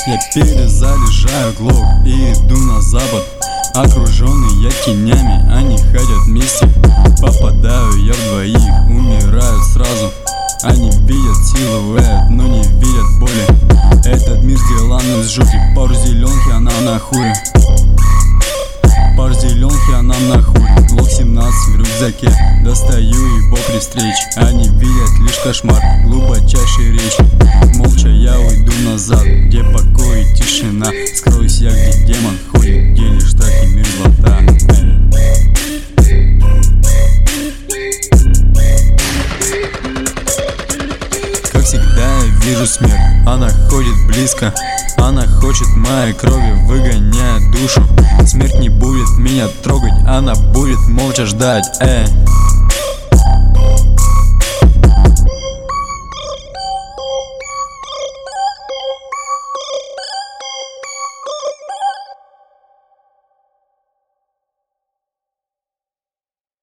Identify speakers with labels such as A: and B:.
A: Я перезаряжаю глок и иду на запад. Окруженный я тенями, они ходят вместе. Попадаю я в двоих, умирают сразу. Они видят силуэт, но не видят боли. Этот мир сделан из жути, пар зеленки, она на хуре. Пар зеленки, она на хуре. Глок 17 в рюкзаке, достаю его при встрече. Они видят лишь кошмар, глубочайшей речи. Молча я уйду назад, где покой и тишина. Скроюсь я, где демон ходит, где лишь так и мерзлота. Как всегда я вижу смерть, она ходит близко. Она хочет моей крови, выгоняя душу. Смерть не будет меня трогать, она будет молча ждать.